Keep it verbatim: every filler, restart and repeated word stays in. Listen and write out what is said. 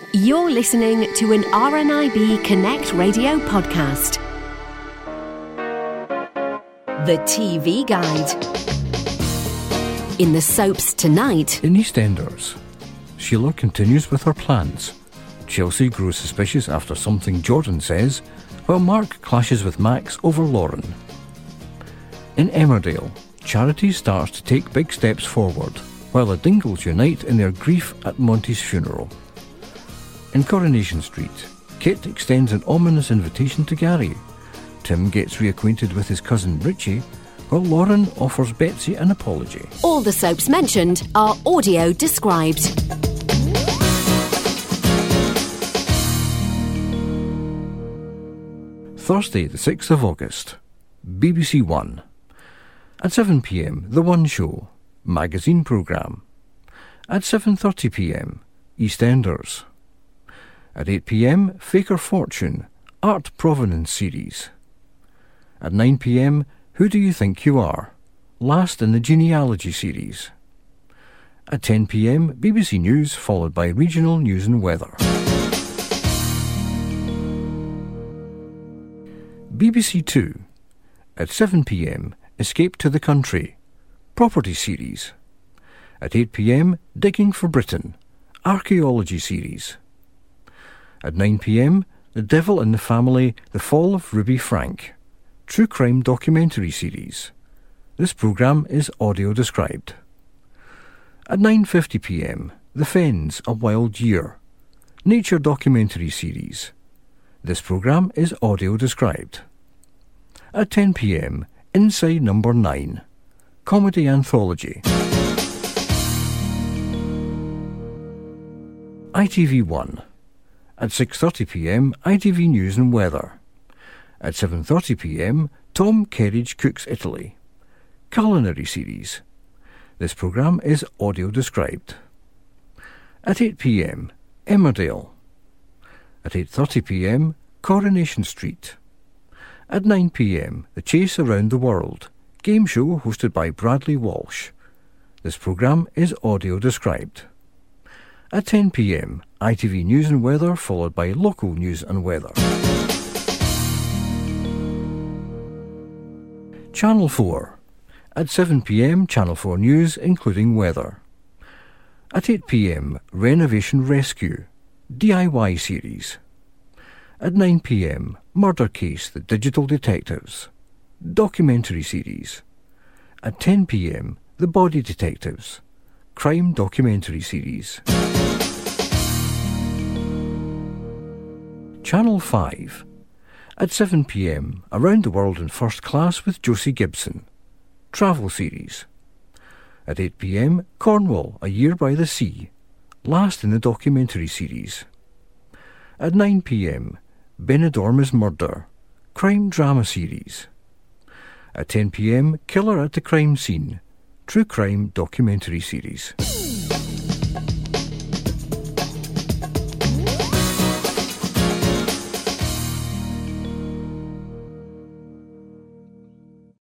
You're listening to an R N I B Connect radio podcast. The T V Guide. In the soaps tonight. In EastEnders, Sheila continues with her plans. Chelsea grows suspicious after something Jordan says, while Mark clashes with Max over Lauren. In Emmerdale, Charity starts to take big steps forward, while the Dingles unite in their grief at Monty's funeral. In Coronation Street, Kit extends an ominous invitation to Gary. Tim gets reacquainted with his cousin Richie, while Lauren offers Betsy an apology. All the soaps mentioned are audio described. Thursday, the sixth of August, B B C One. At seven p m, The One Show, magazine programme. At seven thirty p m, EastEnders. At eight p m, Faker Fortune, Art Provenance series. At nine p m, Who Do You Think You Are? Last in the genealogy series. At ten p m, B B C News, followed by regional news and weather. B B C Two. At seven p m, Escape to the Country, property series. At eight p m, Digging for Britain, archaeology series. At nine p m, The Devil in the Family, The Fall of Ruby Frank, true crime documentary series. This programme is audio described. At nine fifty p m, The Fens, A Wild Year, nature documentary series. This programme is audio described. At ten p m, Inside Number nine, comedy anthology. I T V One. At six thirty p m, I T V News and Weather. At seven thirty p m, Tom Kerridge Cooks Italy, culinary series. This programme is audio described. At eight p m, Emmerdale. At eight thirty p m, Coronation Street. At nine p m, The Chase Around the World, game show hosted by Bradley Walsh. This programme is audio described. At ten p m, I T V News and Weather, followed by local news and weather. Channel four. At seven p m, Channel four News, including weather. At eight p m, Renovation Rescue, D I Y series. At nine p m, Murder Case, The Digital Detectives, documentary series. At ten p m, The Body Detectives, crime documentary series. Channel five. At seven p m, Around the World in First Class with Josie Gibson, travel series. At eight p m, Cornwall, A Year by the Sea, last in the documentary series. At nine p m, Benidorm is Murder, crime drama series. At ten p m, Killer at the Crime Scene, true crime documentary series.